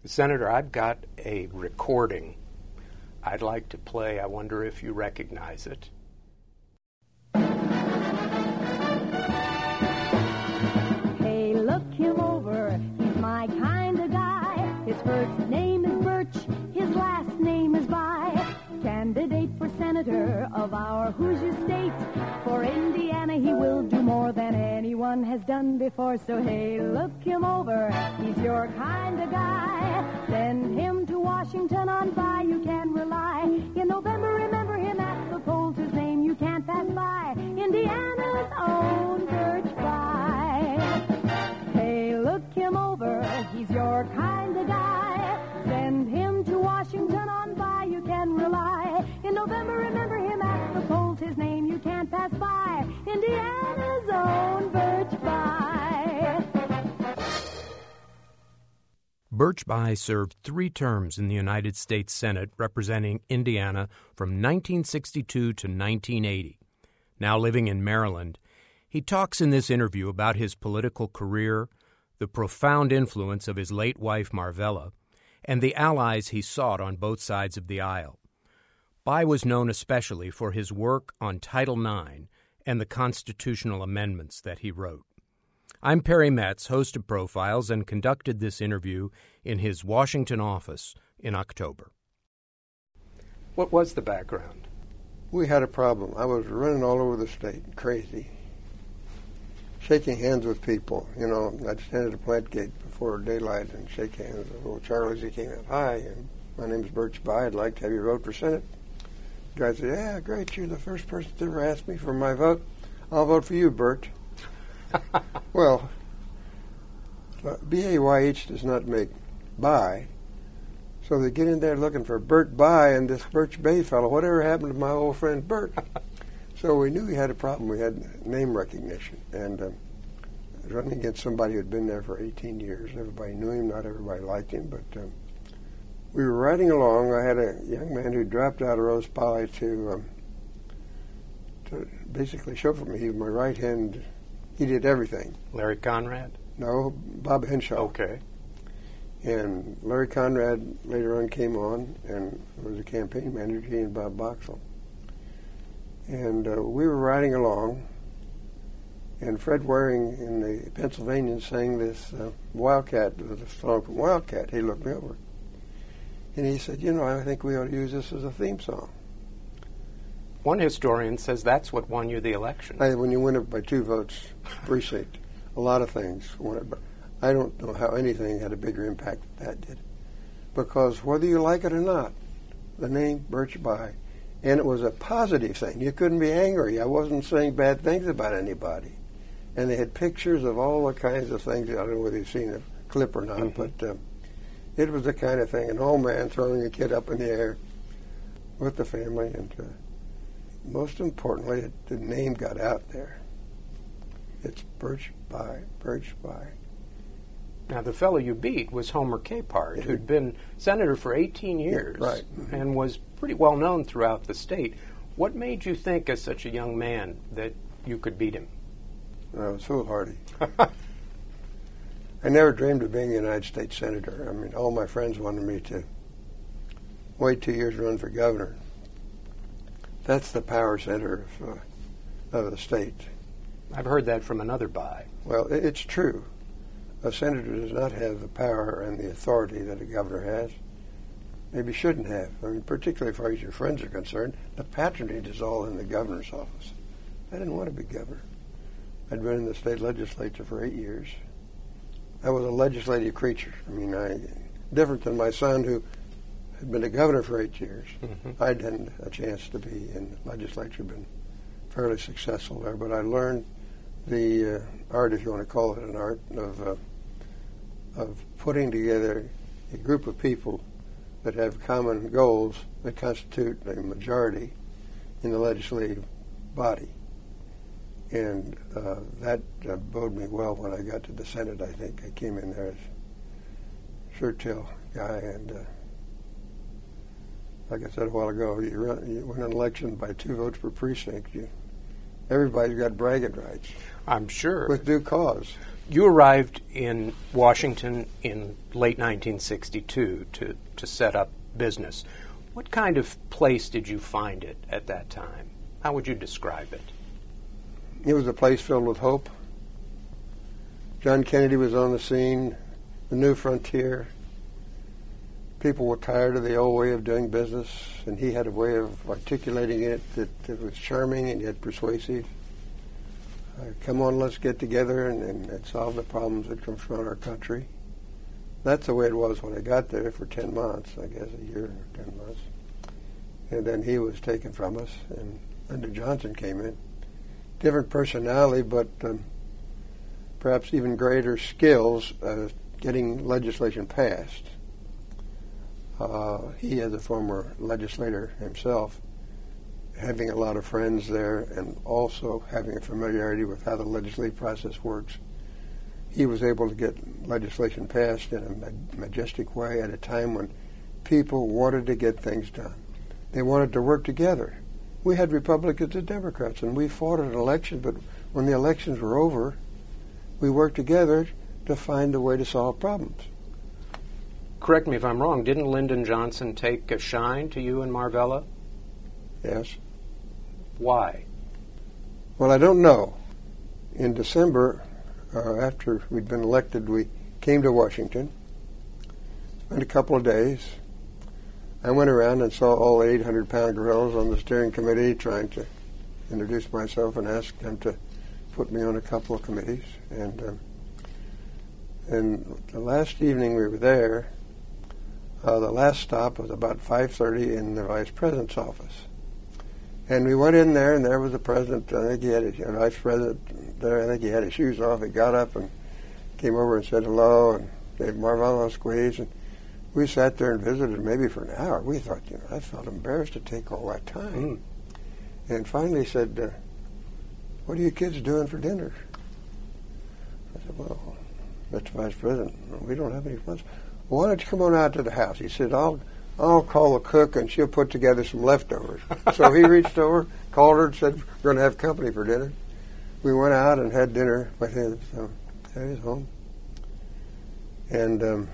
Senator, I've got a recording I'd like to play. I wonder if you recognize it. Hey, look him over. He's my kind of guy. His first name is Birch. His last name is By. Candidate for senator of our Hoosier state. For Indiana, he will do more than anyone has done before. So, hey, look him over. He's your kind of guy. Send him to Washington on by. You can rely. In November, remember him at the polls. His name you can't pass by. Indiana's own Birch By. Hey, look him over. He's your kind of guy. Send him to Washington on by. You can rely. In November, remember him at the polls. His name you can't pass by. Indiana's own Birch By. Birch By served 3 terms in the United States Senate representing Indiana from 1962 to 1980. Now living in Maryland, he talks in this interview about his political career, the profound influence of his late wife Marvella, and the allies he sought on both sides of the aisle. By was known especially for his work on Title IX and the constitutional amendments that he wrote. I'm Perry Metz, host of Profiles, and conducted this interview in his Washington office in October. What was the background? We had a problem. I was running all over the state, crazy, shaking hands with people. You know, I'd stand at a plant gate before daylight and shake hands. Little Charlie, he came out, "Hi, my name's Birch By. I'd like to have you vote for Senate." The guy said, "Yeah, great. You're the first person to ever ask me for my vote. I'll vote for you, Bert." Well, B-A-Y-H does not make By. So they get in there looking for Bert By and this Birch Bay fellow. Whatever happened to my old friend Bert? So we knew we had a problem. We had name recognition. And running against somebody who had been there for 18 years. Everybody knew him. Not everybody liked him. But we were riding along. I had a young man who dropped out of Rose Poly to basically chauffeur me. He was my right hand. He did everything. Larry Conrad? No, Bob Henshaw. Okay. And Larry Conrad later on came on and was a campaign manager, he and Bob Boxell. And we were riding along, and Fred Waring in the Pennsylvanian sang this Wildcat, the song from Wildcat. He looked me over. And he said, "You know, I think we ought to use this as a theme song." One historian says that's what won you the election. When you win it by 2 votes precinct, a lot of things won it. But I don't know how anything had a bigger impact than that did. Because whether you like it or not, the name Birch By, and it was a positive thing. You couldn't be angry. I wasn't saying bad things about anybody. And they had pictures of all the kinds of things. I don't know whether you've seen a clip or not, but it was the kind of thing. An old man throwing a kid up in the air with the family. And most importantly, the name got out there. It's Birch By, Birch By. Now, the fellow you beat was Homer Capehart, who'd been senator for 18 years, right, and was pretty well known throughout the state. What made you think, as such a young man, that you could beat him? I was foolhardy. I never dreamed of being a United States senator. I mean, all my friends wanted me to wait 2 years to run for governor. That's the power center of the state. I've heard that from another By. Well, it's true. A senator does not have the power and the authority that a governor has. Maybe shouldn't have. I mean, particularly as far as your friends are concerned, the patronage is all in the governor's office. I didn't want to be governor. I'd been in the state legislature for 8 years. I was a legislative creature. I mean, different than my son who had been a governor for 8 years. Mm-hmm. I'd had a chance to be in the legislature, been fairly successful there, but I learned the art, if you want to call it an art, of putting together a group of people that have common goals that constitute a majority in the legislative body. And that bode me well when I got to the Senate, I think. I came in there as a shirt-tail guy, and like I said a while ago, you win an election by 2 votes per precinct. Everybody's got bragging rights. I'm sure. With due cause. You arrived in Washington in late 1962 to set up business. What kind of place did you find it at that time? How would you describe it? It was a place filled with hope. John Kennedy was on the scene, the new frontier. People were tired of the old way of doing business, and he had a way of articulating it that was charming and yet persuasive. Come on, let's get together and solve the problems that confront our country. That's the way it was when I got there for 10 months, I guess, a year or 10 months. And then he was taken from us, and Lyndon Johnson came in. Different personality, but perhaps even greater skills getting legislation passed. He, as a former legislator himself, having a lot of friends there and also having a familiarity with how the legislative process works, he was able to get legislation passed in a majestic way at a time when people wanted to get things done. They wanted to work together. We had Republicans and Democrats, and we fought an election, but when the elections were over, we worked together to find a way to solve problems. Correct me if I'm wrong, didn't Lyndon Johnson take a shine to you and Marvella? Yes. Why? Well, I don't know. In December, after we'd been elected, we came to Washington, spent a couple of days. I went around and saw all 800-pound gorillas on the steering committee trying to introduce myself and ask them to put me on a couple of committees. And the last evening we were there, the last stop was about 5:30 in the vice president's office. And we went in there, and there was the president. I think he had his vice president there. I think he had his shoes off. He got up and came over and said hello and gave Marvella a squeeze. And we sat there and visited maybe for an hour. We thought, I felt embarrassed to take all that time. And finally he said, what are you kids doing for dinner? I said, well, Mr. Vice President, we don't have any funds. Well, why don't you come on out to the house? He said, I'll call the cook and she'll put together some leftovers. So he reached over, called her and said, we're going to have company for dinner. We went out and had dinner with him at his home. And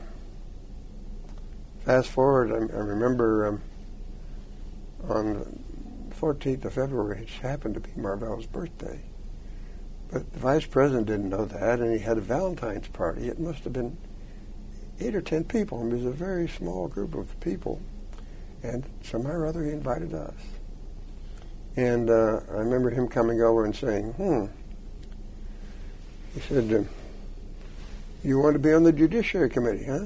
fast forward, I remember on the 14th of February, it happened to be Marvella's birthday. But the vice president didn't know that, and he had a Valentine's party. It must have been 8 or 10 people. I mean, it was a very small group of people. And somehow or other he invited us. And I remember him coming over and saying, He said, you want to be on the Judiciary Committee, huh?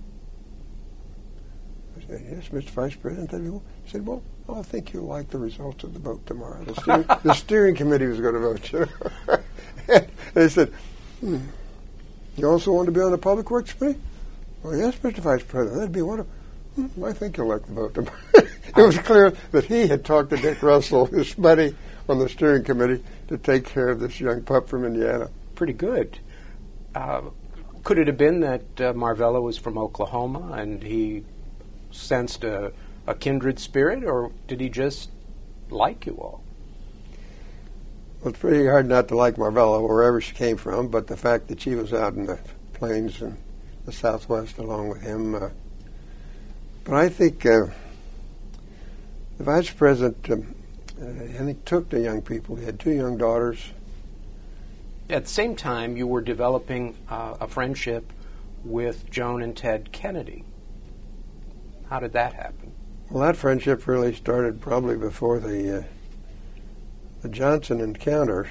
I said, yes, Mr. Vice President. He said, well, I think you'll like the results of the vote tomorrow. The steering committee was going to vote. They said, you also want to be on the Public Works Committee? Well, yes, Mr. Vice President, that'd be wonderful. I think you'll like the vote tomorrow. It was clear that he had talked to Dick Russell, his buddy on the steering committee, to take care of this young pup from Indiana. Pretty good. Could it have been that Marvella was from Oklahoma and he sensed a kindred spirit, or did he just like you all? Well, it's pretty hard not to like Marvella, wherever she came from, but the fact that she was out in the plains and the Southwest along with him. But I think the vice president, I think, took the young people. He had 2 young daughters. At the same time, you were developing a friendship with Joan and Ted Kennedy. How did that happen? Well, that friendship really started probably before the Johnson encounter.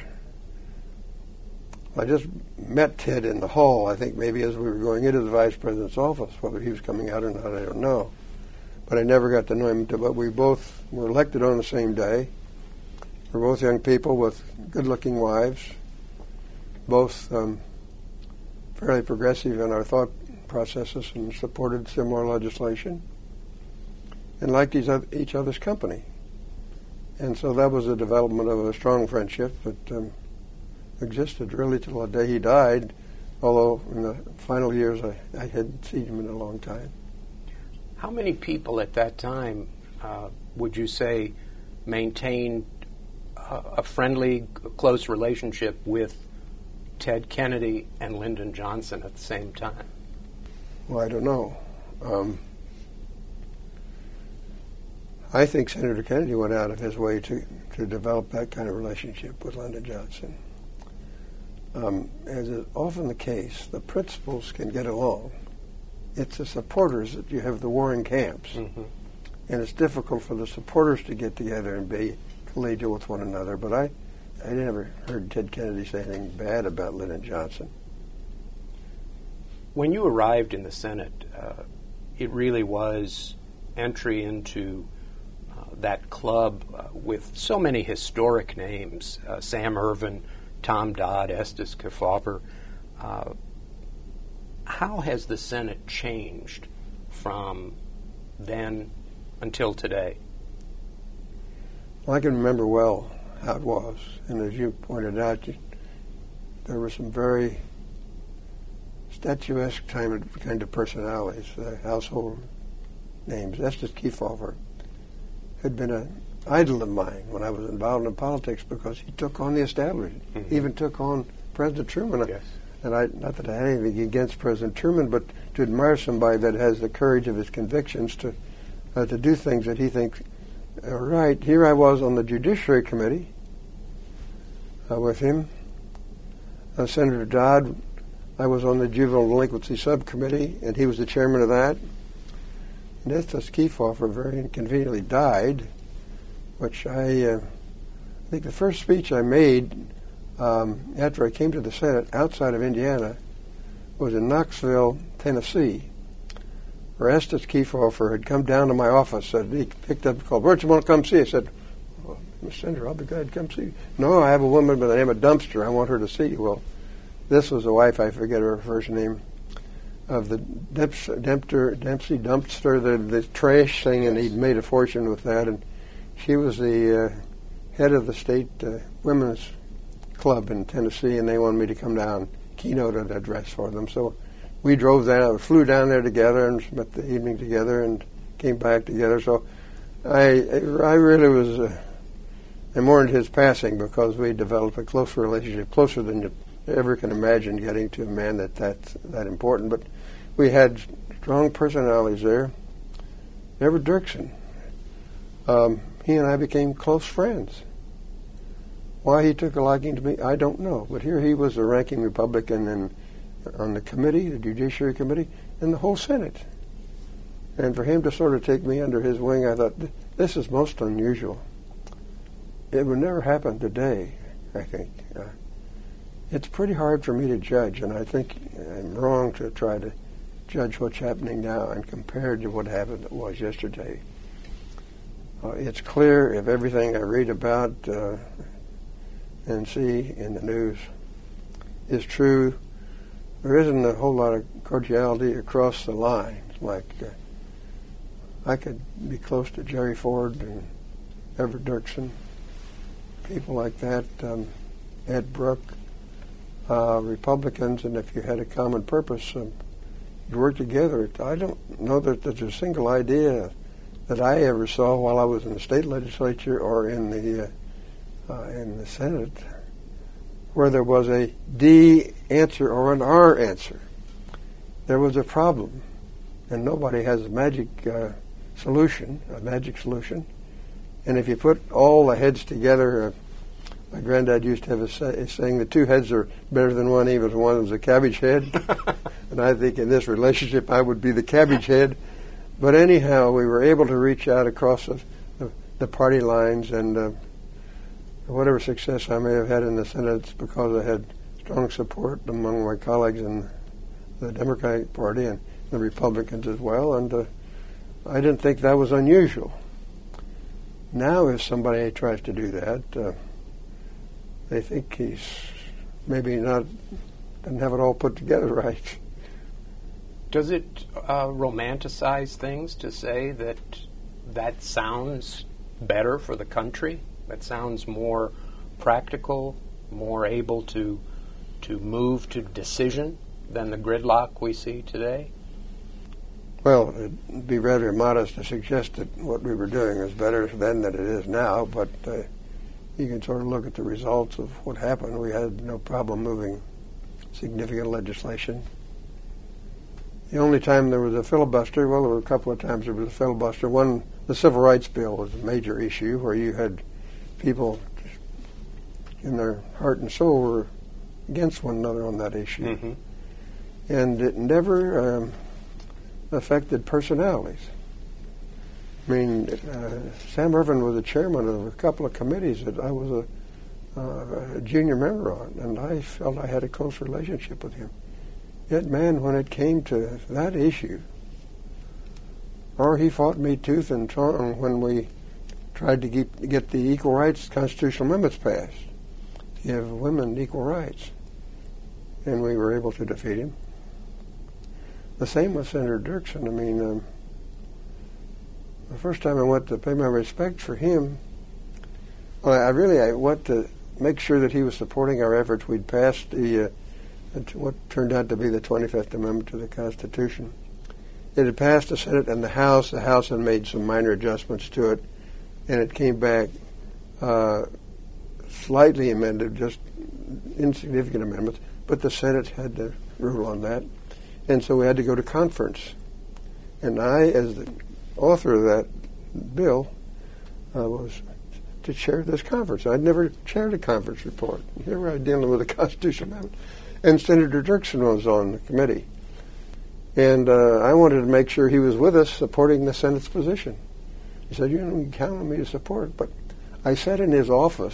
I just met Ted in the hall, I think maybe as we were going into the vice president's office. Whether he was coming out or not, I don't know. But I never got to know him. But we both were elected on the same day. We're both young people with good-looking wives, both fairly progressive in our thought processes and supported similar legislation and liked each other's company. And so that was the development of a strong friendship that existed really till the day he died, although in the final years I hadn't seen him in a long time. How many people at that time, would you say, maintained a friendly, close relationship with Ted Kennedy and Lyndon Johnson at the same time? Well, I don't know. I think Senator Kennedy went out of his way to develop that kind of relationship with Lyndon Johnson. As is often the case, the principals can get along. It's the supporters that you have the warring camps. Mm-hmm. And it's difficult for the supporters to get together and be collegial with one another. But I never heard Ted Kennedy say anything bad about Lyndon Johnson. When you arrived in the Senate, it really was entry into that club with so many historic names, Sam Ervin, Tom Dodd, Estes Kefauver. How has the Senate changed from then until today? Well, I can remember well how it was. And as you pointed out, there were some very statuesque kind of personalities, household names. Estes Kefauver had been an idol of mine when I was involved in politics because he took on the establishment, even took on President Truman. Yes. And not that I had anything against President Truman, but to admire somebody that has the courage of his convictions to do things that he thinks are right. Here I was on the Judiciary Committee with him. Senator Dodd, I was on the Juvenile Delinquency Subcommittee, and he was the chairman of that. And Estes Kefauver very inconveniently died, which I think the first speech I made after I came to the Senate outside of Indiana was in Knoxville, Tennessee, where Estes Kefauver had come down to my office. He picked up the call, "Bert, you want to come see?" I said, "Well, Mr. Senator, I'll be glad to come see you." "No, I have a woman by the name of Dumpster. I want her to see you." Well, this was the wife, I forget her first name, of the Dempsey Dumpster, the trash thing, and he'd made a fortune with that. And she was the head of the state women's club in Tennessee, and they wanted me to come down, keynote an address for them. So we drove down, flew down there together, and spent the evening together, and came back together. So I really was. I mourned his passing because we developed a close relationship, closer than you ever can imagine getting to a man that's that important. But we had strong personalities there. Everett Dirksen, he and I became close friends. Why he took a liking to me, I don't know. But here he was a ranking Republican on the committee, the Judiciary Committee, and the whole Senate. And for him to sort of take me under his wing, I thought, this is most unusual. It would never happen today, I think. It's pretty hard for me to judge, and I think I'm wrong to try to judge what's happening now and compare to what happened that was yesterday. It's clear if everything I read about and see in the news is true, there isn't a whole lot of cordiality across the line. Like I could be close to Jerry Ford and Everett Dirksen, people like that, Ed Brooke, Republicans, and if you had a common purpose, you'd work together. I don't know that there's a single idea that I ever saw while I was in the state legislature or in the Senate where there was a D answer or an R answer. There was a problem, and nobody has a magic solution. And if you put all the heads together, my granddad used to have a saying, the two heads are better than one, even if one was a cabbage head. And I think in this relationship I would be the cabbage head. But anyhow, we were able to reach out across the party lines, and whatever success I may have had in the Senate, it's because I had strong support among my colleagues in the Democratic Party and the Republicans as well, and I didn't think that was unusual. Now if somebody tries to do that, they think he's maybe doesn't have it all put together right. Does it romanticize things to say that sounds better for the country? That sounds more practical, more able to move to decision than the gridlock we see today? Well, it'd be rather modest to suggest that what we were doing was better then than it is now, but you can sort of look at the results of what happened. We had no problem moving significant legislation. The only time there was a filibuster, well, there were a couple of times there was a filibuster. One, the Civil Rights Bill was a major issue where you had people in their heart and soul were against one another on that issue. Mm-hmm. And it never affected personalities. I mean, Sam Ervin was the chairman of a couple of committees that I was a junior member on, and I felt I had a close relationship with him. Yet, man, when it came to that issue, or he fought me tooth and tongue when we tried to get the equal rights constitutional amendments passed, to give women equal rights, and we were able to defeat him. The same with Senator Dirksen. I mean, the first time I went to pay my respect for him, I went to make sure that he was supporting our efforts. We'd passed what turned out to be the 25th Amendment to the Constitution. It had passed the Senate and the House. The House had made some minor adjustments to it, and it came back slightly amended, just insignificant amendments, but the Senate had to rule on that. And so we had to go to conference. And I, as the author of that bill, was to chair this conference. I'd never chaired a conference report. Here I was dealing with a constitutional amendment. And Senator Dirksen was on the committee. And I wanted to make sure he was with us supporting the Senate's position. He said, you can count on me to support. But I sat in his office,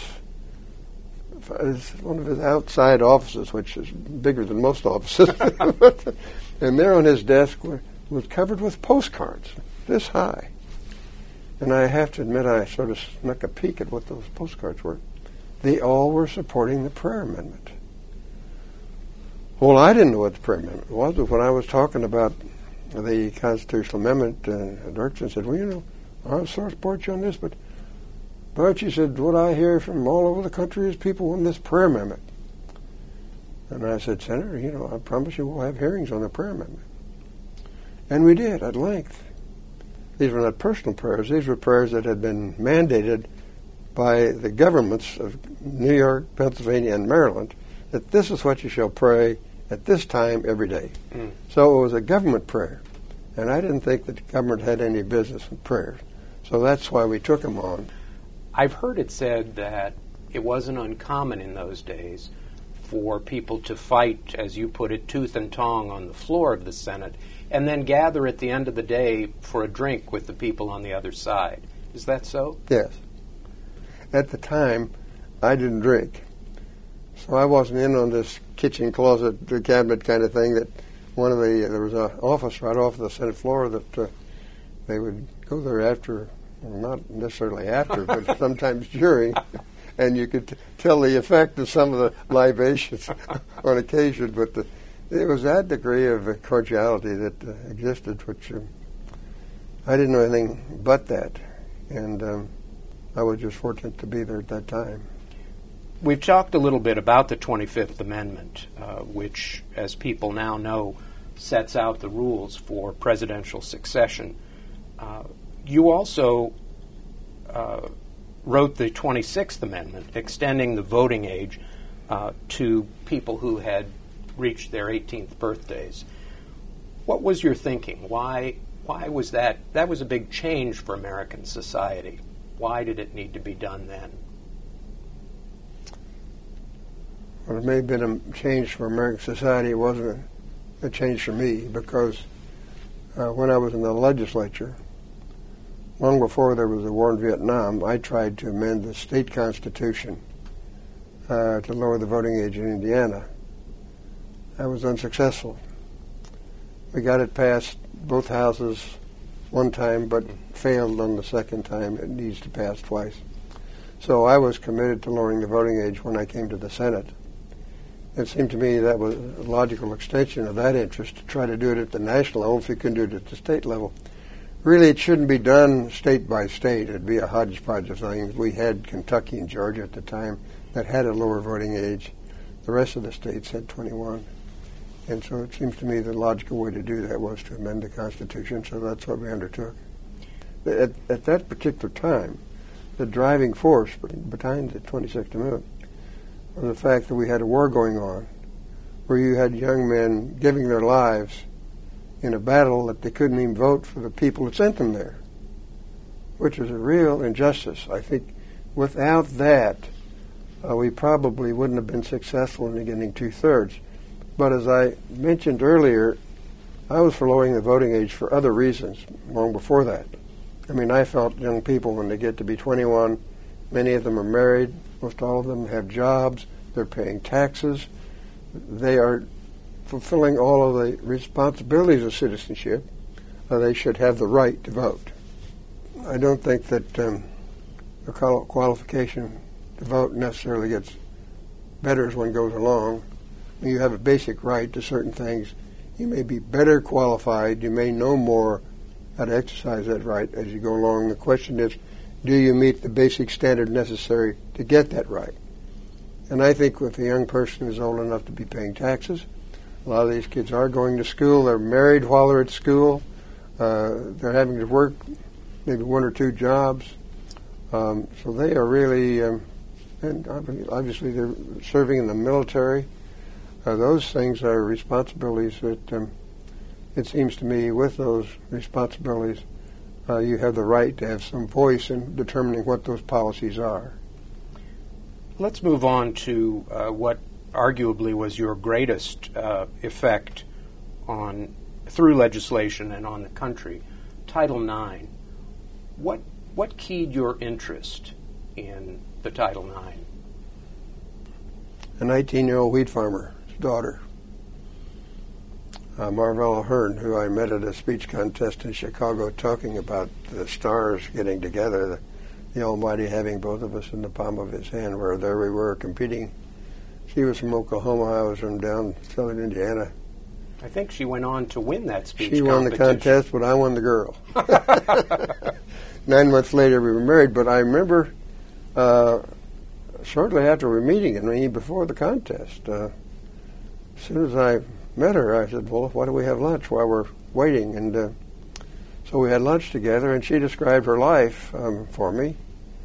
one of his outside offices, which is bigger than most offices. And there on his desk was covered with postcards, this high. And I have to admit, I sort of snuck a peek at what those postcards were. They all were supporting the prayer amendment. Well, I didn't know what the prayer amendment was, but when I was talking about the constitutional amendment, Dirksen said, well, you know, I'll support you on this, but he said, what I hear from all over the country is people want this prayer amendment. And I said, Senator, you know, I promise you we'll have hearings on the prayer amendment. And we did, at length. These were not personal prayers. These were prayers that had been mandated by the governments of New York, Pennsylvania, and Maryland, that this is what you shall pray at this time every day. Mm. So it was a government prayer. And I didn't think that the government had any business with prayers. So that's why we took them on. I've heard it said that it wasn't uncommon in those days for people to fight, as you put it, tooth and tongue on the floor of the Senate, and then gather at the end of the day for a drink with the people on the other side. Is that so? Yes. At the time, I didn't drink. So I wasn't in on this kitchen closet cabinet kind of thing that there was an office right off the Senate floor that they would go there after, well, not necessarily after, but sometimes during, and you could tell the effect of some of the libations on occasion, but it was that degree of cordiality that existed, which I didn't know anything but that, and I was just fortunate to be there at that time. We've talked a little bit about the 25th Amendment, which, as people now know, sets out the rules for presidential succession. You also wrote the 26th Amendment, extending the voting age to people who had reached their 18th birthdays. What was your thinking? Why was that? That was a big change for American society. Why did it need to be done then? Well, it may have been a change for American society. It wasn't a change for me because when I was in the legislature, long before there was a war in Vietnam, I tried to amend the state constitution to lower the voting age in Indiana. I was unsuccessful. We got it passed both houses one time, but failed on the second time. It needs to pass twice. So I was committed to lowering the voting age when I came to the Senate. It seemed to me that was a logical extension of that interest to try to do it at the national level if you couldn't do it at the state level. Really, it shouldn't be done state by state. It'd be a hodgepodge of things. We had Kentucky and Georgia at the time that had a lower voting age. The rest of the states had 21. And so it seems to me the logical way to do that was to amend the Constitution, so that's what we undertook. At that particular time, the driving force behind the 26th Amendment was the fact that we had a war going on where you had young men giving their lives in a battle that they couldn't even vote for the people that sent them there, which is a real injustice. I think without that, we probably wouldn't have been successful in getting 2/3. But as I mentioned earlier, I was for lowering the voting age for other reasons long before that. I mean, I felt young people, when they get to be 21, many of them are married, most all of them have jobs, they're paying taxes, they are fulfilling all of the responsibilities of citizenship. They should have the right to vote. I don't think that the qualification to vote necessarily gets better as one goes along. You have a basic right to certain things. You may be better qualified, you may know more how to exercise that right as you go along. The question is, do you meet the basic standard necessary to get that right? And I think if a young person is old enough to be paying taxes, a lot of these kids are going to school, they're married while they're at school, they're having to work maybe 1 or 2 jobs, so they are really, and obviously they're serving in the military. Those things are responsibilities that, it seems to me, with those responsibilities, you have the right to have some voice in determining what those policies are. Let's move on to what arguably was your greatest effect through legislation and on the country, Title IX. What keyed your interest in the Title IX? A 19-year-old wheat farmer's daughter, Marvella Hearn, who I met at a speech contest in Chicago, talking about the stars getting together, the Almighty having both of us in the palm of His hand, where there we were competing. She was from Oklahoma, I was from down southern Indiana. I think she went on to win that speech competition. She won the contest, but I won the girl. 9 months later we were married, but I remember shortly after we were meeting, and even before the contest, as soon as I met her, I said, well, why don't we have lunch while we're waiting? And so we had lunch together, and she described her life for me.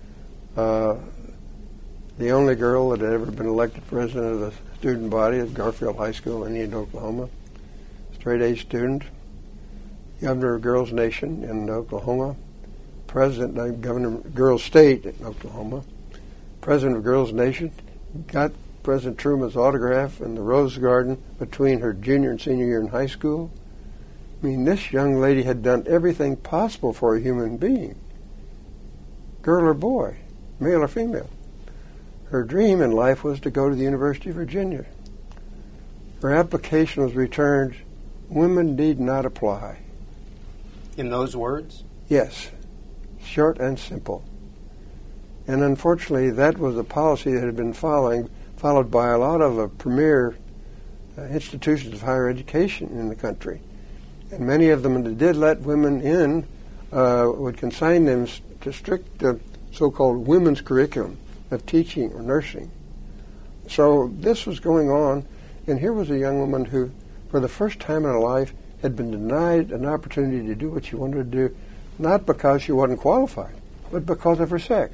The only girl that had ever been elected president of the student body at Garfield High School in Indiana, Oklahoma. Straight-A student, governor of Girls Nation in Oklahoma, governor of Girls State in Oklahoma, president of Girls Nation, got President Truman's autograph in the Rose Garden between her junior and senior year in high school. I mean, this young lady had done everything possible for a human being, girl or boy, male or female. Her dream in life was to go to the University of Virginia. Her application was returned. Women need not apply. In those words? Yes. Short and simple. And unfortunately, that was a policy that had been followed by a lot of premier institutions of higher education in the country. And many of them that did let women in would consign them to strict so-called women's curriculum of teaching or nursing. So this was going on, and here was a young woman who, for the first time in her life, had been denied an opportunity to do what she wanted to do, not because she wasn't qualified, but because of her sex.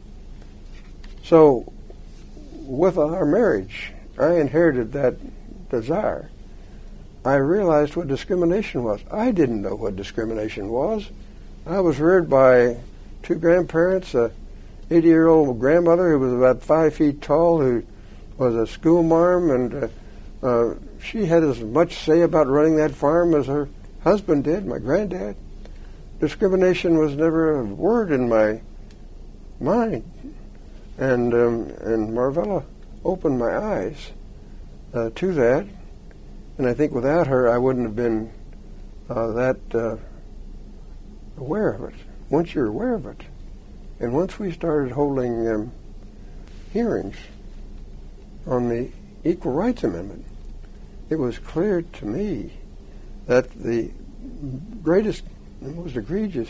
So, with our marriage, I inherited that desire. I realized what discrimination was. I didn't know what discrimination was. I was reared by 2 grandparents, a 80-year-old grandmother who was about 5 feet tall, who was a schoolmarm, and she had as much say about running that farm as her husband did, my granddad. Discrimination was never a word in my mind. And Marvella opened my eyes to that. And I think without her, I wouldn't have been that aware of it. Once you're aware of it, and once we started holding hearings on the Equal Rights Amendment, it was clear to me that the greatest and most egregious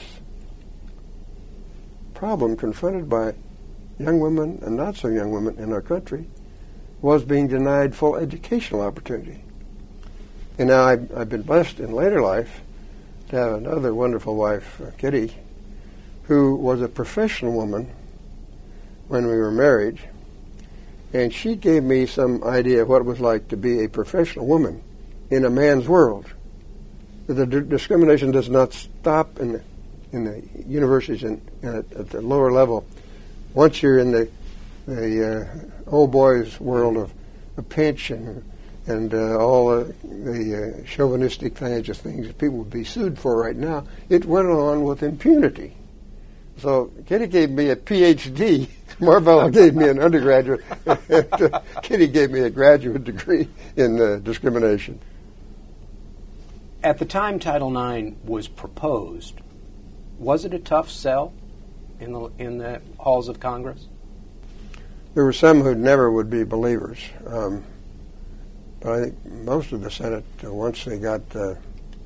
problem confronted by young women and not so young women in our country was being denied full educational opportunity. And now I've been blessed in later life to have another wonderful wife, Kitty, who was a professional woman when we were married. And she gave me some idea of what it was like to be a professional woman in a man's world. The discrimination does not stop in the universities and at the lower level. Once you're in the old boys' world of the pinch and all the chauvinistic kinds of things that people would be sued for right now, it went on with impunity. So Kitty gave me a PhD. Marvella gave me an undergraduate. And, Kitty gave me a graduate degree in discrimination. At the time Title IX was proposed, was it a tough sell in the halls of Congress? There were some who never would be believers. But I think most of the Senate, once they got the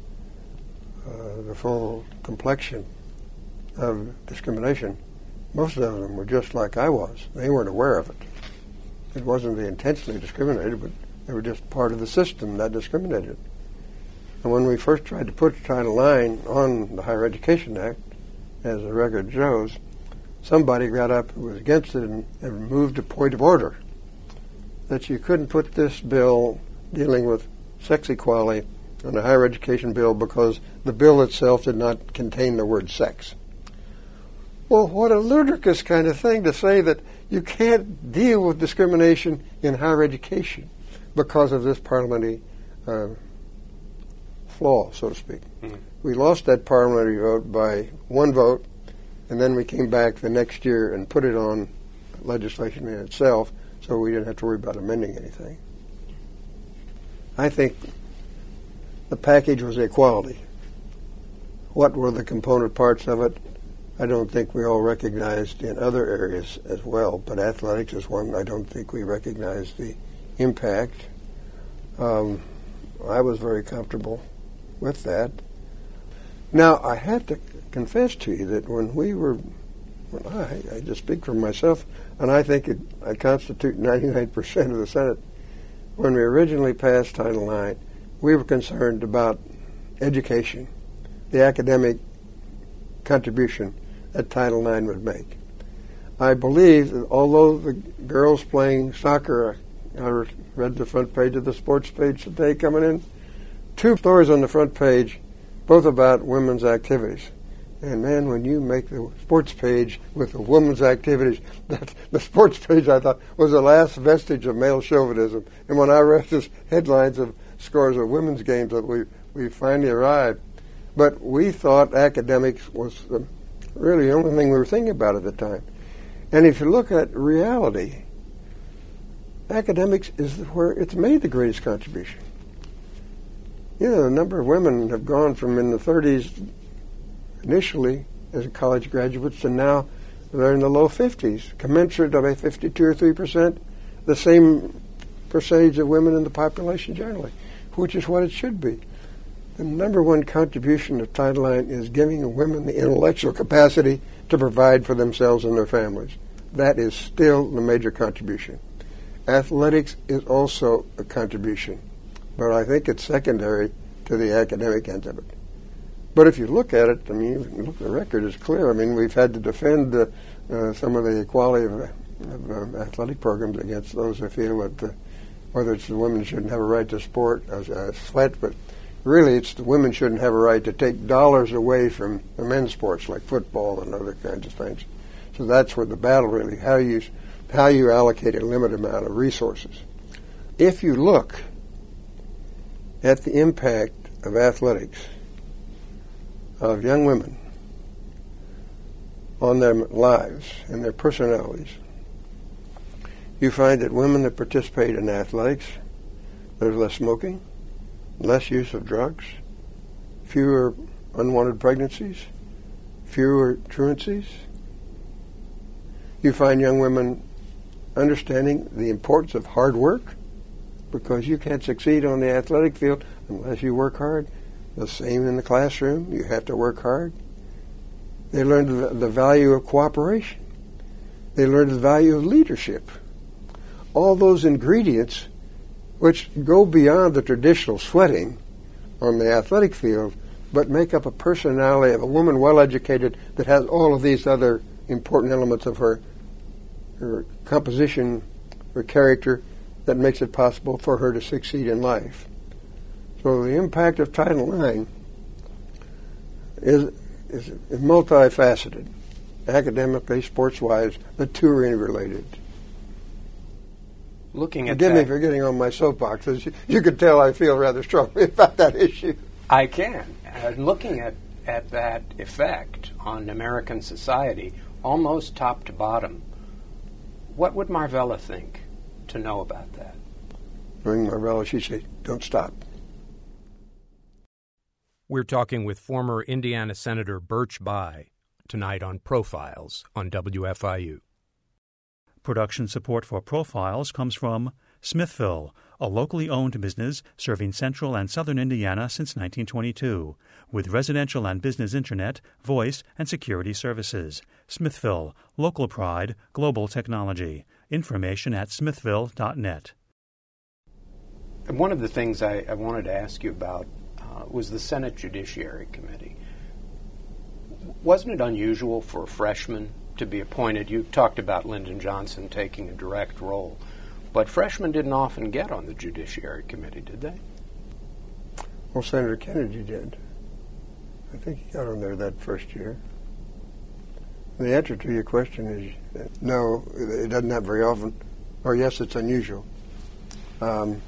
full complexion of discrimination, most of them were just like I was. They weren't aware of it. It wasn't they intentionally discriminated, but they were just part of the system that discriminated. And when we first tried to put Title IX on the Higher Education Act, as the record shows, somebody got up who was against it and moved a point of order that you couldn't put this bill dealing with sex equality on a higher education bill because the bill itself did not contain the word sex. Well, what a ludicrous kind of thing to say that you can't deal with discrimination in higher education because of this parliamentary flaw, so to speak. Mm-hmm. We lost that parliamentary vote by one vote, and then we came back the next year and put it on legislation in itself, so we didn't have to worry about amending anything. I think the package was equality. What were the component parts of it? I don't think we all recognized in other areas as well, but athletics is one I don't think we recognized the impact. I was very comfortable with that. Now, I have to confess to you that I just speak for myself, and I think I constitute 99% of the Senate. When we originally passed Title IX, we were concerned about education, the academic contribution that Title IX would make. I believe that although the girls playing soccer, I read the front page of the sports page today coming in, 2 stories on the front page, both about women's activities. And man, when you make the sports page with the women's activities, the sports page, I thought, was the last vestige of male chauvinism. And when I read the headlines of scores of women's games, that we finally arrived. But we thought academics was really the only thing we were thinking about at the time. And if you look at reality, academics is where it's made the greatest contribution. You know, the number of women have gone from in the 30s initially as college graduates to now they're in the low 50s, commensurate of a 52 or 3%, the same percentage of women in the population generally, which is what it should be. The number one contribution of Title IX is giving women the intellectual capacity to provide for themselves and their families. That is still the major contribution. Athletics is also a contribution, but I think it's secondary to the academic end of it. But if you look at it, I mean, the record is clear. I mean, we've had to defend some of the equality of athletic programs against those who feel that whether it's the women shouldn't have a right to sport, sweat, but really it's the women shouldn't have a right to take dollars away from the men's sports like football and other kinds of things. So that's where the battle really, how you allocate a limited amount of resources. If you look at the impact of athletics of young women on their lives and their personalities, you find that women that participate in athletics, there's less smoking, less use of drugs, fewer unwanted pregnancies, fewer truancies. You find young women understanding the importance of hard work, because you can't succeed on the athletic field unless you work hard. The same in the classroom. You have to work hard. They learn the value of cooperation. They learn the value of leadership. All those ingredients which go beyond the traditional sweating on the athletic field, but make up a personality of a woman well-educated that has all of these other important elements of her composition, or character that makes it possible for her to succeed in life. So the impact of Title IX is multifaceted. Academically, sports-wise, the two are interrelated. Forgive me for getting on my soapbox. As you can tell, I feel rather strongly about that issue. I can. Looking at that effect on American society, almost top to bottom, what would Marvella think to know about that? Knowing Marvella, she'd say, don't stop. We're talking with former Indiana Senator Birch Bayh tonight on Profiles on WFIU. Production support for Profiles comes from Smithville, a locally owned business serving central and southern Indiana since 1922, with residential and business internet, voice, and security services. Smithville, local pride, global technology. Information at smithville.net. One of the things I wanted to ask you about was the Senate Judiciary Committee. Wasn't it unusual for a freshman to be appointed? You talked about Lyndon Johnson taking a direct role, but freshmen didn't often get on the Judiciary Committee, did they? Well, Senator Kennedy did. I think he got on there that first year. The answer to your question is no, it doesn't happen very often, or yes, it's unusual. And,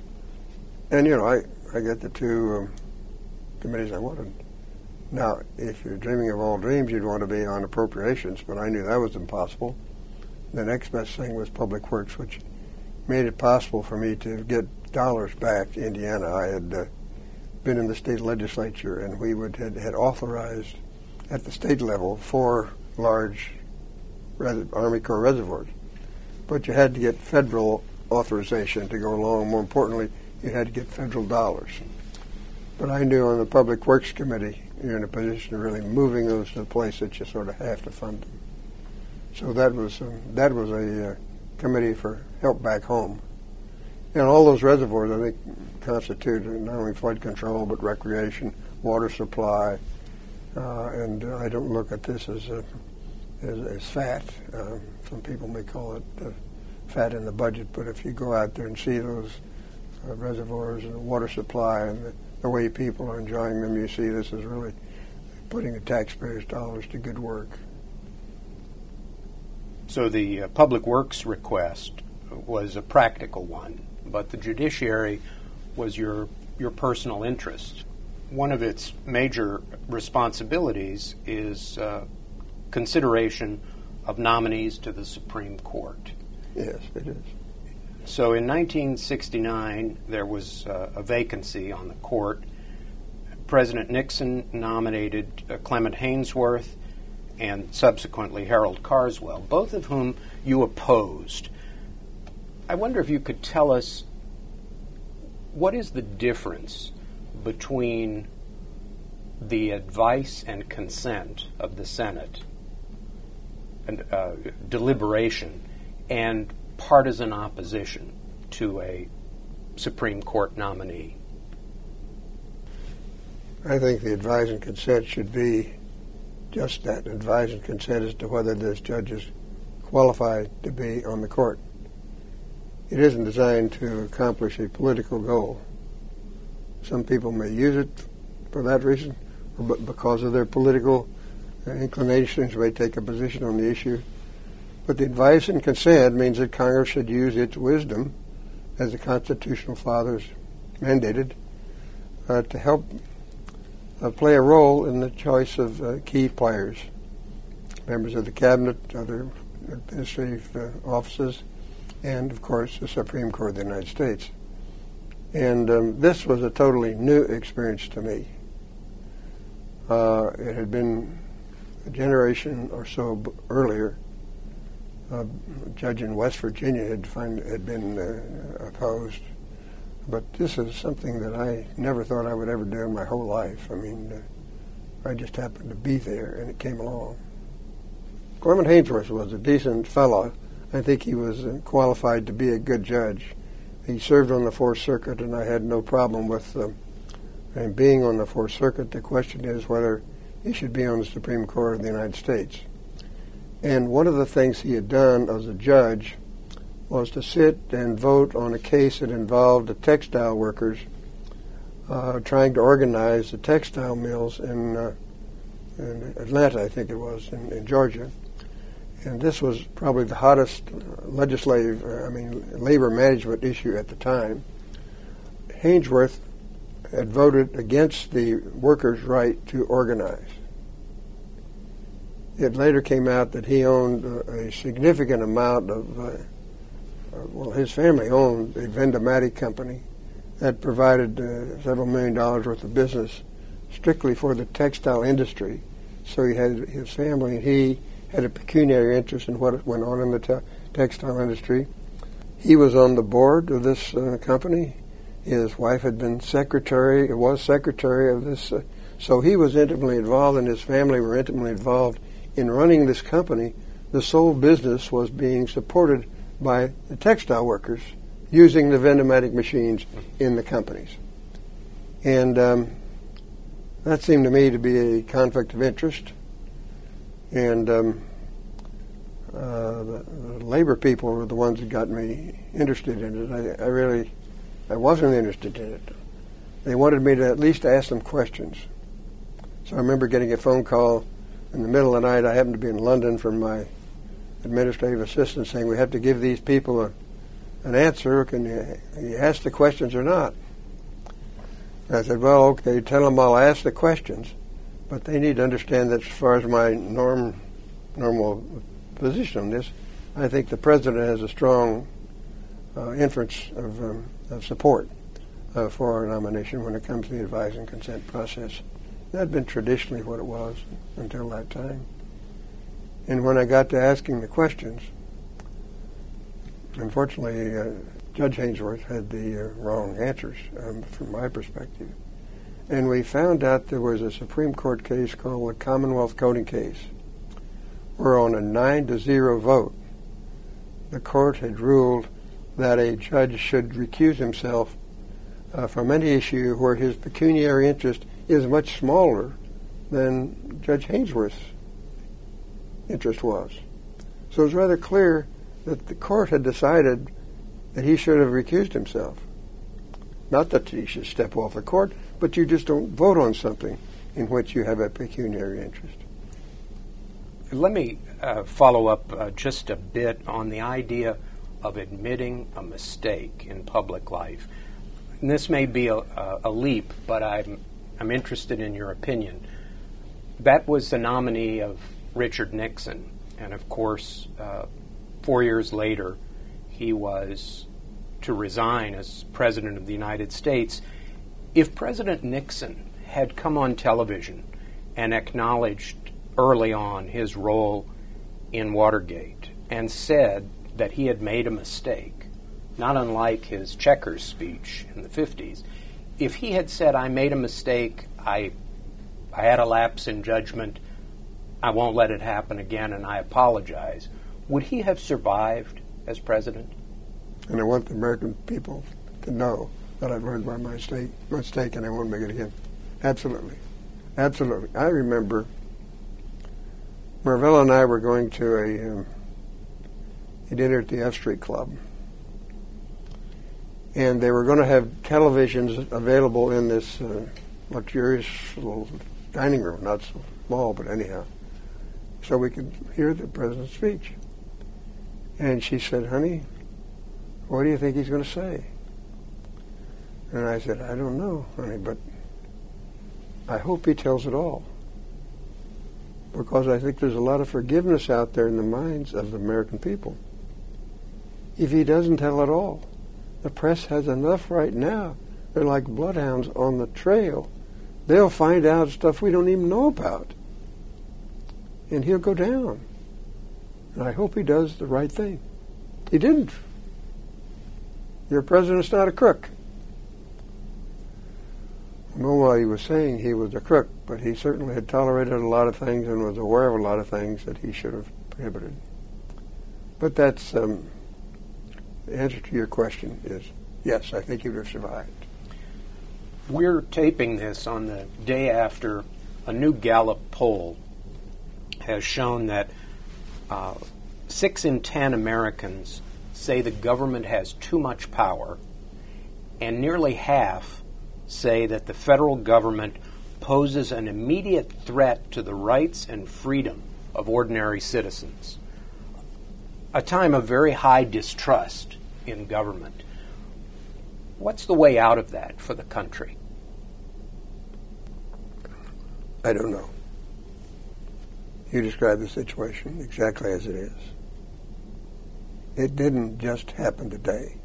I get the two committees I wanted. Now, if you're dreaming of all dreams, you'd want to be on appropriations, but I knew that was impossible. The next best thing was Public Works, which made it possible for me to get dollars back to Indiana. I had been in the state legislature, and we had authorized at the state level 4 large Army Corps reservoirs. But you had to get federal authorization to go along. More importantly, you had to get federal dollars. But I knew on the Public Works Committee, you're in a position of really moving those to the place that you sort of have to fund them. So that was a committee for help back home. And all those reservoirs, I think, constitute not only flood control, but recreation, water supply, and I don't look at this as fat. Some people may call it fat in the budget, but if you go out there and see those reservoirs and the water supply and the way people are enjoying them, you see this is really putting the taxpayers' dollars to good work. So the Public Works request was a practical one, but the judiciary was your personal interest. One of its major responsibilities is consideration of nominees to the Supreme Court. Yes, it is. So in 1969, there was a vacancy on the court. President Nixon nominated Clement Haynsworth and subsequently Harold Carswell, both of whom you opposed. I wonder if you could tell us what is the difference between the advice and consent of the Senate and deliberation and partisan opposition to a Supreme Court nominee? I think the advice and consent should be just that, advice and consent as to whether this judge is qualified to be on the court. It isn't designed to accomplish a political goal. Some people may use it for that reason, or because of their political inclinations, may take a position on the issue. But the advice and consent means that Congress should use its wisdom, as the constitutional fathers mandated, to help play a role in the choice of key players, members of the cabinet, other administrative offices, and, of course, the Supreme Court of the United States. And this was a totally new experience to me. It had been a generation or so earlier. A judge in West Virginia had been opposed. But this is something that I never thought I would ever do in my whole life. I mean, I just happened to be there, and it came along. Clement Haynsworth was a decent fellow. I think he was qualified to be a good judge. He served on the Fourth Circuit, and I had no problem with being on the Fourth Circuit. The question is whether he should be on the Supreme Court of the United States. And one of the things he had done as a judge was to sit and vote on a case that involved the textile workers trying to organize the textile mills in Atlanta, I think it was, in Georgia. And this was probably the hottest labor management issue at the time. Haynsworth had voted against the workers' right to organize. It later came out that he owned a significant amount of, his family owned a Vendomatic company that provided several $1 million worth of business strictly for the textile industry. So he had his family, and he had a pecuniary interest in what went on in the textile industry. He was on the board of this company. His wife had been secretary of this. So he was intimately involved, and his family were intimately involved in running this company. The sole business was being supported by the textile workers using the Vendomatic machines in the companies. And that seemed to me to be a conflict of interest. And the labor people were the ones that got me interested in it. I wasn't interested in it. They wanted me to at least ask them questions. So I remember getting a phone call in the middle of the night. I happened to be in London from my administrative assistant saying, we have to give these people an answer. Can you ask the questions or not? And I said, well, okay, tell them I'll ask the questions, but they need to understand that as far as my normal position on this, I think the president has a strong inference of support for our nomination when it comes to the advise and consent process. That had been traditionally what it was until that time. And when I got to asking the questions, unfortunately, Judge Haynsworth had the wrong answers from my perspective. And we found out there was a Supreme Court case called the Commonwealth Coding case, where on a 9-0 vote, the court had ruled that a judge should recuse himself from any issue where his pecuniary interest is much smaller than Judge Haynsworth's interest was. So it was rather clear that the court had decided that he should have recused himself. Not that he should step off the court, but you just don't vote on something in which you have a pecuniary interest. Let me follow up just a bit on the idea of admitting a mistake in public life. And this may be a leap, but I'm interested in your opinion. That was the nominee of Richard Nixon, and of course, 4 years later, he was to resign as President of the United States. If President Nixon had come on television and acknowledged early on his role in Watergate and said that he had made a mistake, not unlike his Chequers speech in the 50s, if he had said, I made a mistake, I had a lapse in judgment, I won't let it happen again, and I apologize, would he have survived as president? And I want the American people to know that I've learned my mistake and I won't make it again. Absolutely. Absolutely. I remember Marvell and I were going to a dinner at the F Street Club. And they were going to have televisions available in this luxurious little dining room, not so small, but anyhow, so we could hear the president's speech. And she said, honey, what do you think he's going to say? And I said, I don't know, honey, but I hope he tells it all. Because I think there's a lot of forgiveness out there in the minds of the American people. If he doesn't tell it all, the press has enough right now. They're like bloodhounds on the trail. They'll find out stuff we don't even know about. And he'll go down. And I hope he does the right thing. He didn't. Your president's not a crook. No, while he was saying he was a crook, but he certainly had tolerated a lot of things and was aware of a lot of things that he should have prohibited. But that's the answer to your question is yes, I think he would have survived. We're taping this on the day after a new Gallup poll has shown that 6 in 10 Americans say the government has too much power, and nearly half say that the federal government poses an immediate threat to the rights and freedom of ordinary citizens. A time of very high distrust in government. What's the way out of that for the country? I don't know. You described the situation exactly as it is. It didn't just happen today.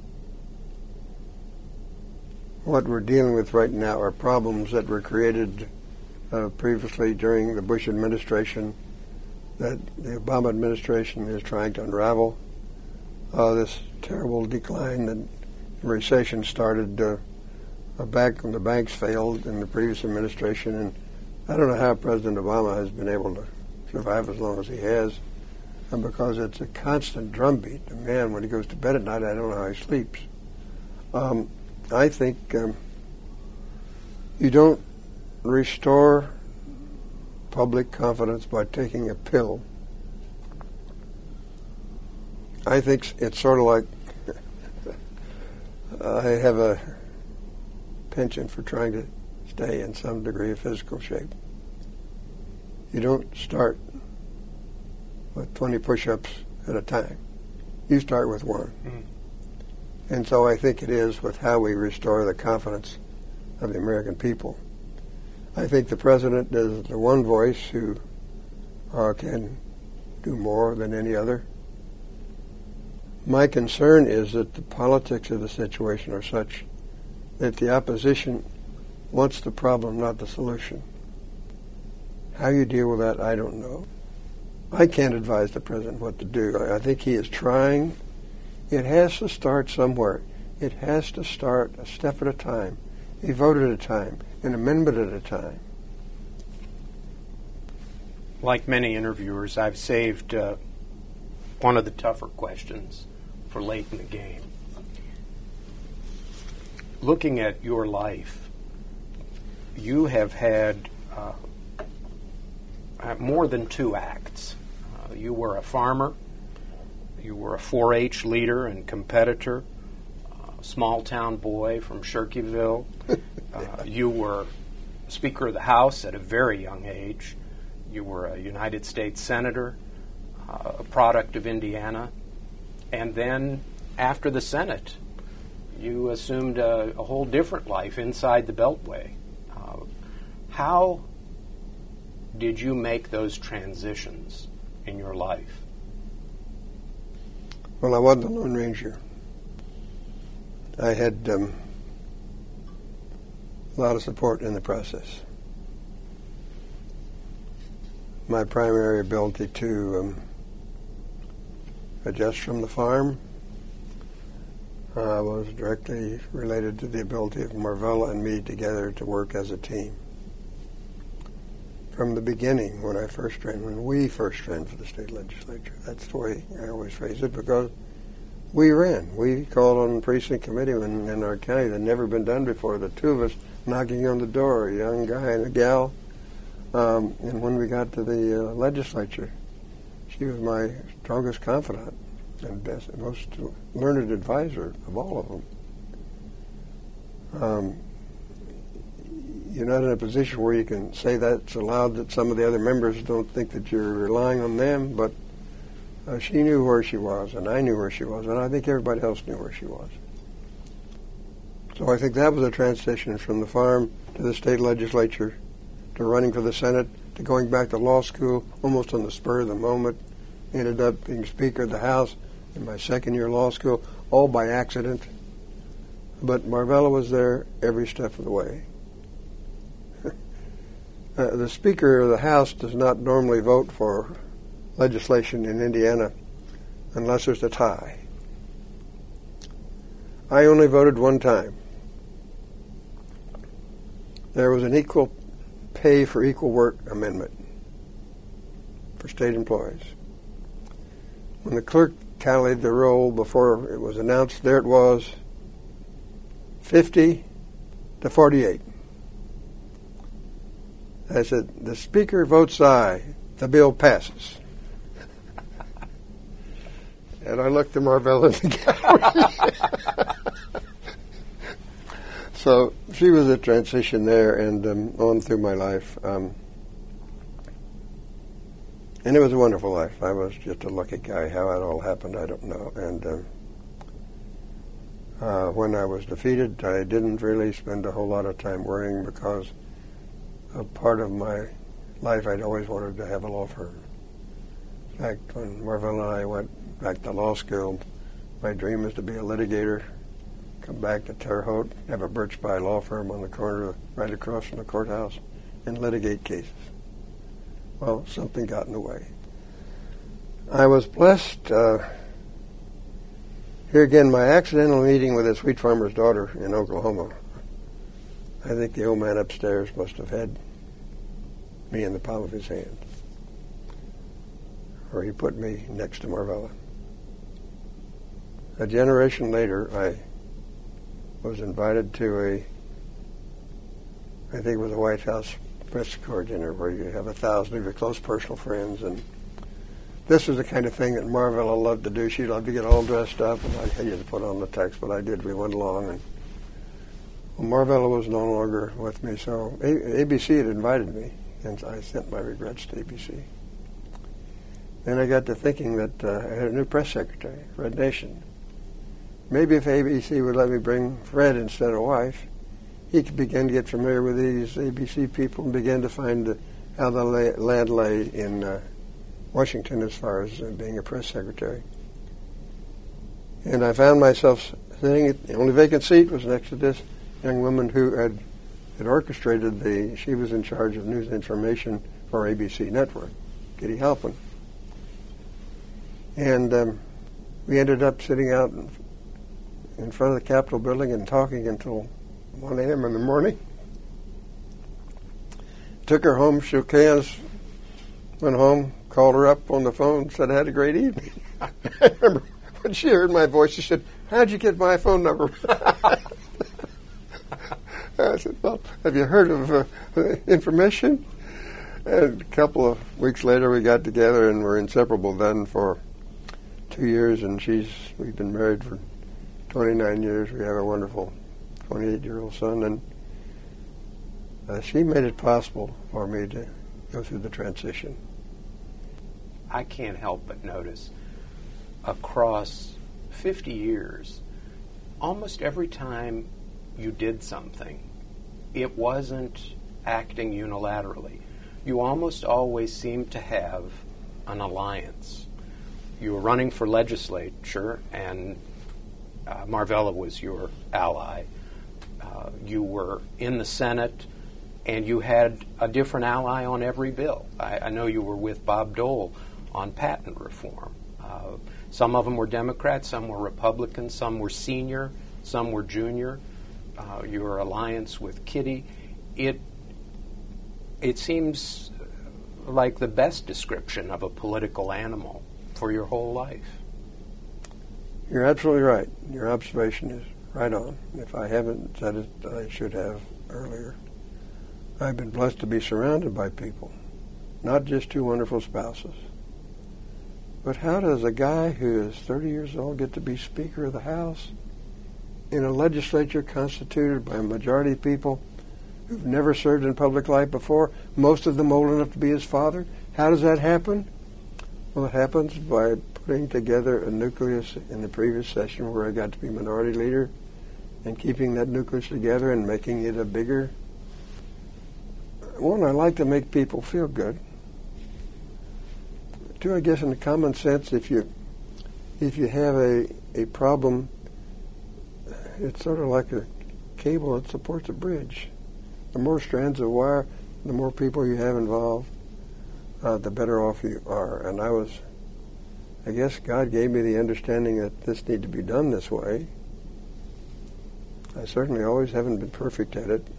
What we're dealing with right now are problems that were created previously during the Bush administration that the Obama administration is trying to unravel. This terrible decline and recession started back when the banks failed in the previous administration, and I don't know how President Obama has been able to survive as long as he has, and because it's a constant drumbeat. The man, when he goes to bed at night, I don't know how he sleeps. I think you don't restore public confidence by taking a pill. I think it's sort of like I have a penchant for trying to stay in some degree of physical shape. You don't start with 20 push-ups at a time. You start with one. Mm-hmm. And so I think it is with how we restore the confidence of the American people. I think the president is the one voice who can do more than any other. My concern is that the politics of the situation are such that the opposition wants the problem, not the solution. How you deal with that, I don't know. I can't advise the president what to do. I think he is trying. It has to start somewhere. It has to start a step at a time, a vote at a time, an amendment at a time. Like many interviewers, I've saved one of the tougher questions for late in the game. Looking at your life, you have had more than two acts. You were a farmer. You were a 4-H leader and competitor, a small-town boy from Shirkyville. You were Speaker of the House at a very young age. You were a United States Senator, a product of Indiana. And then, after the Senate, you assumed a whole different life inside the Beltway. How did you make those transitions in your life? Well, I wasn't a Lone Ranger. I had a lot of support in the process. My primary ability to adjust from the farm was directly related to the ability of Marvella and me together to work as a team. From the beginning, when we first ran for the state legislature, that's the way I always phrase it, because we ran. We called on the precinct committee in our county that had never been done before. The two of us knocking on the door, a young guy and a gal. And when we got to the legislature, she was my strongest confidant and best, most learned advisor of all of them. You're not in a position where you can say that's allowed, that some of the other members don't think that you're relying on them, but she knew where she was, and I knew where she was, and I think everybody else knew where she was. So I think that was a transition from the farm to the state legislature, to running for the Senate, to going back to law school almost on the spur of the moment. Ended up being Speaker of the House in my second year of law school, all by accident. But Marvella was there every step of the way. The Speaker of the House does not normally vote for legislation in Indiana unless there's a tie. I only voted one time. There was an equal pay for equal work amendment for state employees. When the clerk tallied the roll before it was announced, there it was, 50 to 48. I said, the Speaker votes aye. The bill passes. And I looked at Marvella in the gallery. So she was a transition there and on through my life. And it was a wonderful life. I was just a lucky guy. How it all happened, I don't know. And when I was defeated, I didn't really spend a whole lot of time worrying because a part of my life I'd always wanted to have a law firm. In fact, when Marvell and I went back to law school, my dream was to be a litigator, come back to Terre Haute, have a Birch Bayh law firm on the corner right across from the courthouse, and litigate cases. Well, something got in the way. I was blessed, here again, my accidental meeting with this wheat farmer's daughter in Oklahoma. I think the old man upstairs must have had me in the palm of his hand. Or he put me next to Marvella. A generation later, I was invited to I think it was a White House press corps dinner where you have 1,000 of your close personal friends, and this was the kind of thing that Marvella loved to do. She loved to get all dressed up, and I hated to put on the tux, but I did. We went along, and Marvella was no longer with me, so ABC had invited me, and I sent my regrets to ABC. Then I got to thinking that I had a new press secretary, Fred Nation. Maybe if ABC would let me bring Fred instead of wife, he could begin to get familiar with these ABC people and begin to find how the land lay in Washington as far as being a press secretary. And I found myself sitting the only vacant seat was next to this young woman who had orchestrated she was in charge of news information for ABC Network, Kitty Halpin. And we ended up sitting out in front of the Capitol building and talking until 1 a.m. in the morning. Took her home, shook hands, went home, called her up on the phone, said I had a great evening. I remember when she heard my voice, she said, "How'd you get my phone number?" I said, "Well, have you heard of information?" And a couple of weeks later, we got together and were inseparable then for 2 years, and we've been married for 29 years. We have a wonderful 28-year-old son, and she made it possible for me to go through the transition. I can't help but notice across 50 years, almost every time you did something, it wasn't acting unilaterally. You almost always seemed to have an alliance. You were running for legislature, and Marvella was your ally. You were in the Senate, and you had a different ally on every bill. I know you were with Bob Dole on patent reform. Some of them were Democrats, some were Republicans, some were senior, some were junior. Your alliance with Kitty, it seems like the best description of a political animal for your whole life. You're absolutely right. Your observation is right on. If I haven't said it, I should have earlier. I've been blessed to be surrounded by people, not just two wonderful spouses. But how does a guy who is 30 years old get to be Speaker of the House in a legislature constituted by a majority of people who've never served in public life before, most of them old enough to be his father? How does that happen? Well, it happens by putting together a nucleus in the previous session where I got to be minority leader and keeping that nucleus together and making it a bigger. One, I like to make people feel good. Two, I guess in the common sense, if you have a problem, it's sort of like a cable that supports a bridge. The more strands of wire, the more people you have involved, the better off you are. And I guess God gave me the understanding that this needed to be done this way. I certainly always haven't been perfect at it.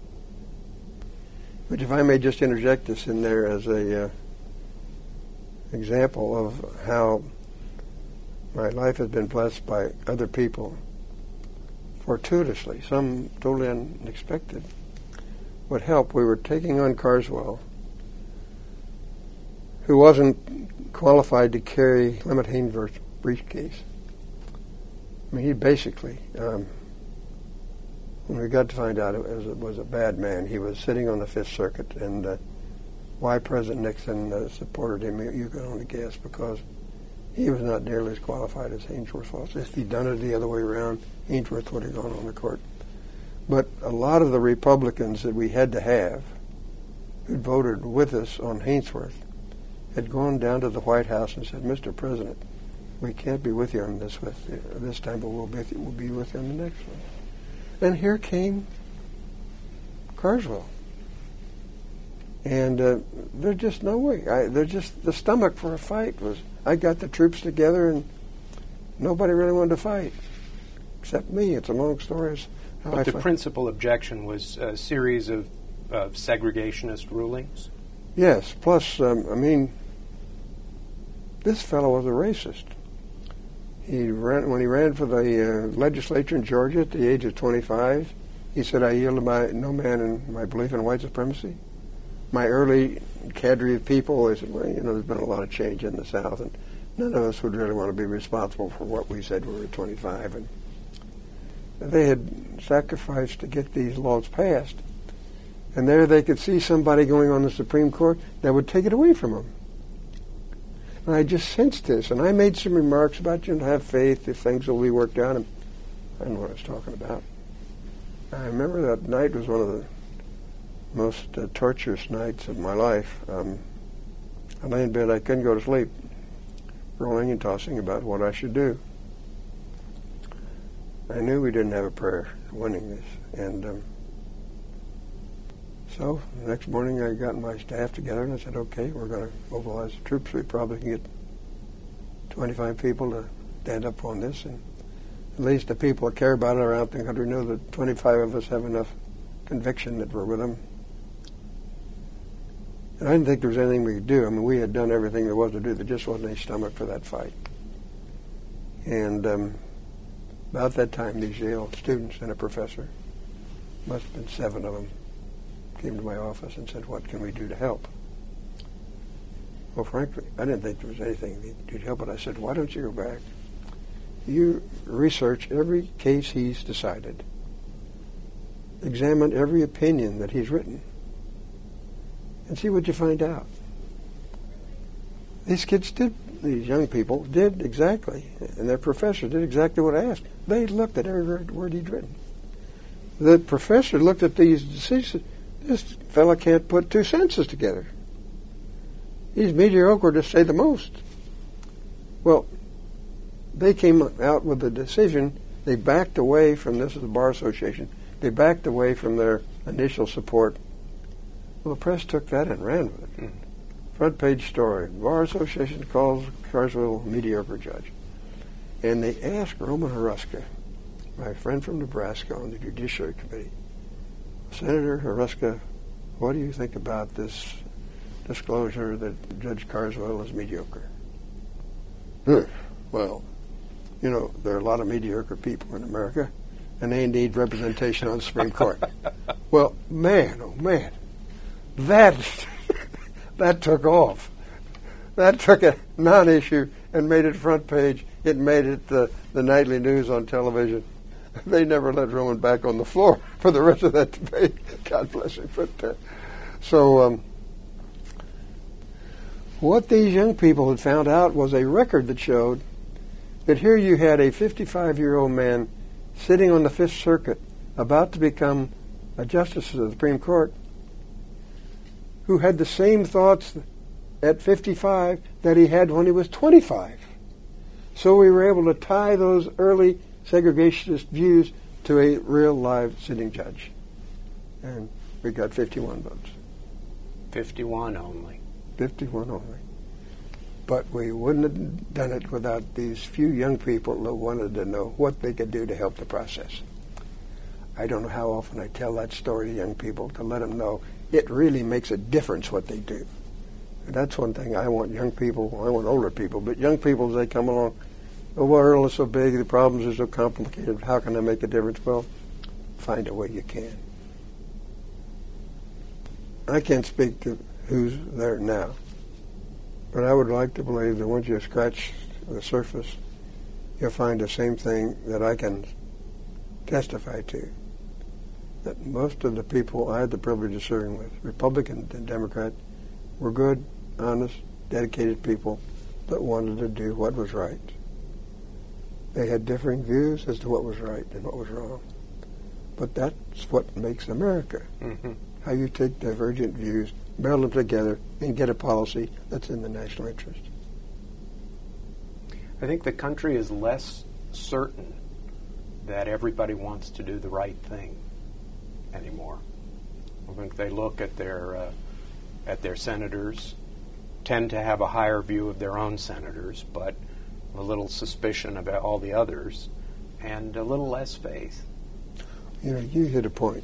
But if I may just interject this in there as a example of how my life has been blessed by other people fortuitously, some totally unexpected. What helped, we were taking on Carswell, who wasn't qualified to carry Clement Haynesworth briefcase. I mean, he basically, when we got to find out it was a bad man, he was sitting on the Fifth Circuit, and why President Nixon supported him, you can only guess, because he was not nearly as qualified as Ainsworth was. If he'd done it the other way around, Ainsworth would have gone on the court. But a lot of the Republicans that we had to have, who voted with us on Ainsworth, had gone down to the White House and said, Mr. President, we can't be with you on this time, but we'll be with you on the next one. And here came Carswell. And there's just no way. The stomach for a fight was, I got the troops together and nobody really wanted to fight, except me. It's a long story. But the principal objection was a series of segregationist rulings? Yes, plus, this fellow was a racist. When he ran for the legislature in Georgia at the age of 25, he said, I yield to no man in my belief in white supremacy. My early cadre of people, they said, well, there's been a lot of change in the South, and none of us would really want to be responsible for what we said when we were 25. And they had sacrificed to get these laws passed. And there they could see somebody going on the Supreme Court that would take it away from them. And I just sensed this, and I made some remarks about have faith if things will be worked out. And I don't know what I was talking about. I remember that night was one of the most torturous nights of my life. I lay in bed, I couldn't go to sleep, rolling and tossing about what I should do. I knew we didn't have a prayer winning this, and so the next morning I got my staff together and I said, okay, we're going to mobilize the troops. We probably can get 25 people to stand up on this, and at least the people that care about it around the country know that 25 of us have enough conviction that we're with them. And I didn't think there was anything we could do. I mean, we had done everything there was to do. There just wasn't any stomach for that fight. And about that time, these Yale students and a professor, must have been 7 of them, came to my office and said, what can we do to help? Well, frankly, I didn't think there was anything they could do to help, but I said, why don't you go back? You research every case he's decided. Examine every opinion that he's written. And see what you find out. These young people did exactly, and their professor did exactly what I asked. They looked at every word he'd written. The professor looked at these decisions. This fella can't put 2 sentences together. He's mediocre to say the most. Well, they came out with a decision. They backed away from, this is the Bar Association, they backed away from their initial support. Well, the press took that and ran with it. Front page story. Bar Association calls Carswell a mediocre judge. And they asked Roman Haruska, my friend from Nebraska on the Judiciary Committee, Senator Haruska, what do you think about this disclosure that Judge Carswell is mediocre? Well, there are a lot of mediocre people in America, and they need representation on the Supreme Court. Well, man, oh man, that took off. That took a non-issue and made it front page. It made it the nightly news on television. They never let Roman back on the floor for the rest of that debate. God bless him. But, so what these young people had found out was a record that showed that here you had a 55-year-old man sitting on the Fifth Circuit about to become a justice of the Supreme Court who had the same thoughts at 55 that he had when he was 25. So we were able to tie those early segregationist views to a real live sitting judge. And we got 51 votes. 51 only. 51 only. But we wouldn't have done it without these few young people who wanted to know what they could do to help the process. I don't know how often I tell that story to young people to let them know it really makes a difference what they do. And that's one thing I want young people, I want older people, but young people as they come along, the world is so big, the problems are so complicated, how can I make a difference? Well, find a way you can. I can't speak to who's there now, but I would like to believe that once you scratch the surface, you'll find the same thing that I can testify to, that most of the people I had the privilege of serving with, Republican and Democrat, were good, honest, dedicated people that wanted to do what was right. They had differing views as to what was right and what was wrong. But that's what makes America. Mm-hmm. How you take divergent views, meld them together, and get a policy that's in the national interest. I think the country is less certain that everybody wants to do the right thing anymore. I think they look at their senators, tend to have a higher view of their own senators, but a little suspicion about all the others, and a little less faith. You know, you hit a point.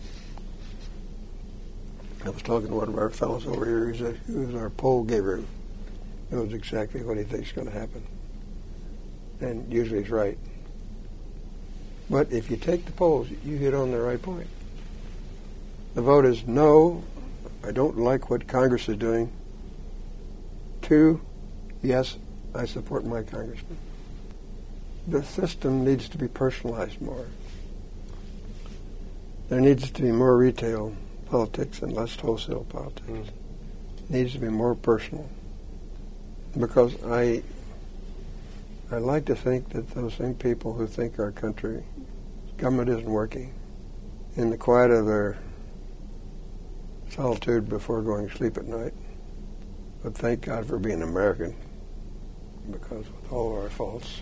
I was talking to one of our fellows over here who was our poll giver. He knows exactly what he thinks is going to happen. And usually he's right. But if you take the polls, you hit on the right point. The vote is no, I don't like what Congress is doing. 2, yes, I support my congressman. The system needs to be personalized more. There needs to be more retail politics and less wholesale politics. It needs to be more personal. Because I like to think that those same people who think our country, government isn't working, in the quiet of their solitude before going to sleep at night, would thank God for being American, because with all of our faults,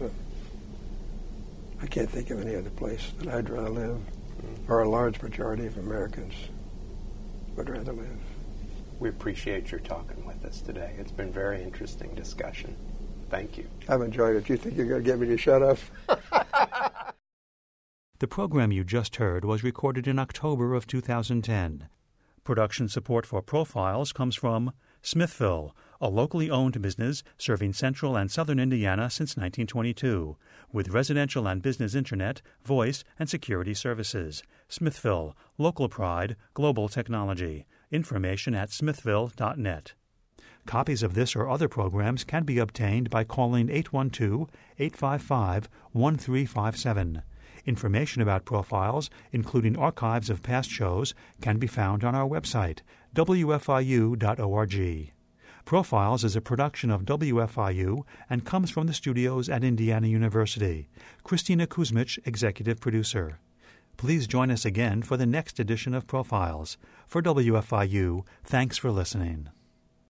I can't think of any other place that I'd rather live, or a large majority of Americans would rather live. We appreciate your talking with us today. It's been a very interesting discussion. Thank you. I've enjoyed it. You think you're going to get me to shut up? The program you just heard was recorded in October of 2010. Production support for Profiles comes from Smithville, a locally owned business serving central and southern Indiana since 1922, with residential and business internet, voice, and security services. Smithville, local pride, global technology. Information at smithville.net. Copies of this or other programs can be obtained by calling 812-855-1357. Information about Profiles, including archives of past shows, can be found on our website, wfiu.org. Profiles is a production of WFIU and comes from the studios at Indiana University. Christina Kuzmich, executive producer. Please join us again for the next edition of Profiles. For WFIU, thanks for listening.